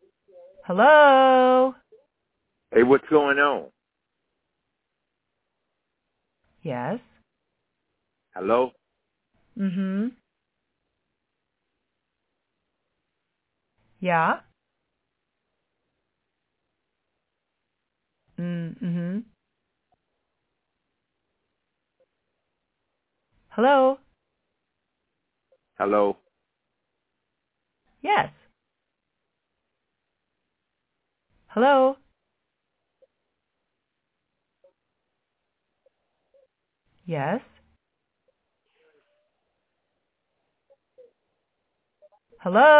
Hello? Hey, what's going on? Yes? Hello? Mm-hmm. Yeah? Mm-hmm. Hello? Hello? Yes. Hello? Yes? Hello?